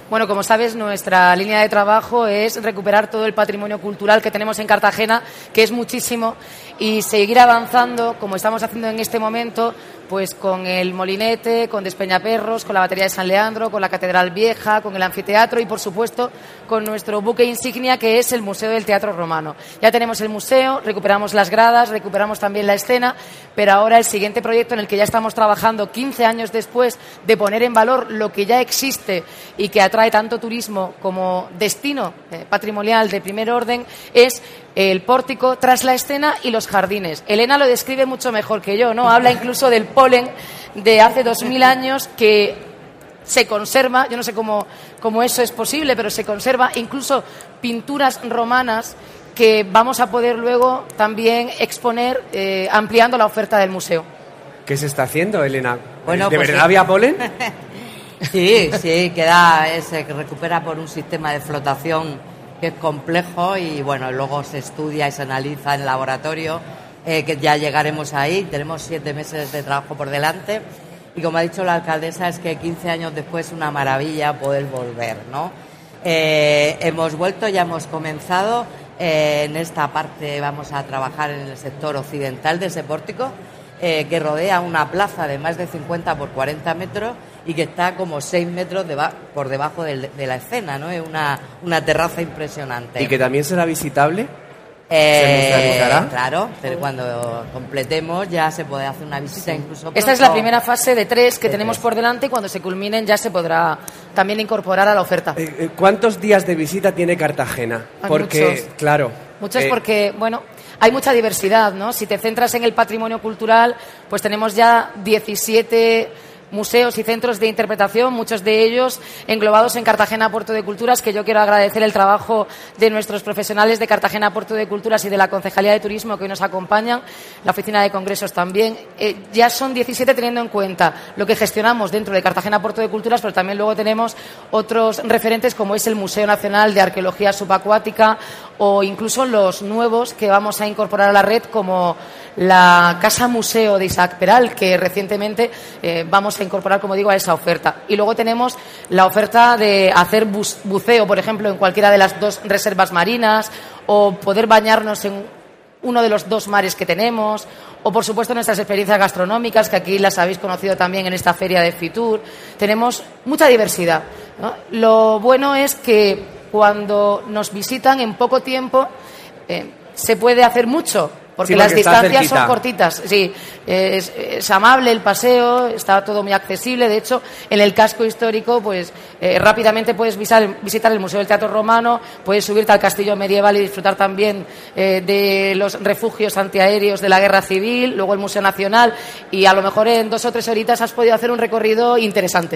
Bueno, como sabes, nuestra línea de trabajo es recuperar todo el patrimonio cultural que tenemos en Cartagena, que es muchísimo, y seguir avanzando, como estamos haciendo en este momento, pues con el Molinete, con Despeñaperros, con la Batería de San Leandro, con la Catedral Vieja, con el anfiteatro y, por supuesto, con nuestro buque insignia, que es el Museo del Teatro Romano. Ya tenemos el museo, recuperamos las gradas, recuperamos también la escena, pero ahora el siguiente proyecto en el que ya estamos trabajando 15 años después de poner en valor lo que ya existe y que atrae tanto turismo como destino patrimonial de primer orden es el pórtico tras la escena y los jardines. Elena lo describe mucho mejor que yo, ¿no? Habla incluso del polen de hace 2000 años que se conserva, yo no sé cómo eso es posible, pero se conserva, incluso pinturas romanas que vamos a poder luego también exponer ampliando la oferta del museo. ¿Qué se está haciendo, Elena? Bueno, ¿De pues verdad había polen? Sí, se recupera por un sistema de flotación que es complejo y bueno, luego se estudia y se analiza en laboratorio, que ya llegaremos ahí. Tenemos 7 meses de trabajo por delante y como ha dicho la alcaldesa, es que 15 años después es una maravilla poder volver, ¿no? Hemos vuelto, ya hemos comenzado. En esta parte vamos a trabajar en el sector occidental de ese pórtico, que rodea una plaza de más de 50 por 40 metros y que está como 6 metros por debajo de la escena, ¿no? Es una terraza impresionante. ¿Y que también será visitable? ¿Se musealizará? Claro, pero cuando completemos ya se puede hacer una visita incluso. Esta es la primera fase de 3 que tenemos por delante y cuando se culminen ya se podrá también incorporar a la oferta. ¿Cuántos días de visita tiene Cartagena? Porque, muchos. claro... Muchos porque, bueno, hay mucha diversidad, ¿no? Si te centras en el patrimonio cultural, pues tenemos ya 17 museos y centros de interpretación, muchos de ellos englobados en Cartagena Puerto de Culturas, que yo quiero agradecer el trabajo de nuestros profesionales de Cartagena Puerto de Culturas y de la Concejalía de Turismo que hoy nos acompañan, la Oficina de Congresos también. Ya son 17 teniendo en cuenta lo que gestionamos dentro de Cartagena Puerto de Culturas, pero también luego tenemos otros referentes como es el Museo Nacional de Arqueología Subacuática o incluso los nuevos que vamos a incorporar a la red como la Casa Museo de Isaac Peral, que recientemente vamos a incorporar, como digo, a esa oferta. Y luego tenemos la oferta de hacer buceo, por ejemplo, en cualquiera de las 2 reservas marinas o poder bañarnos en uno de los 2 mares que tenemos o, por supuesto, nuestras experiencias gastronómicas, que aquí las habéis conocido también en esta feria de Fitur. Tenemos mucha diversidad, ¿no? Lo bueno es que cuando nos visitan en poco tiempo se puede hacer mucho. Porque las distancias son cortitas. Sí, es amable el paseo, está todo muy accesible. De hecho, en el casco histórico, pues rápidamente puedes visitar el Museo del Teatro Romano, puedes subirte al castillo medieval y disfrutar también de los refugios antiaéreos de la Guerra Civil, luego el Museo Nacional y a lo mejor en 2 o 3 horitas has podido hacer un recorrido interesante.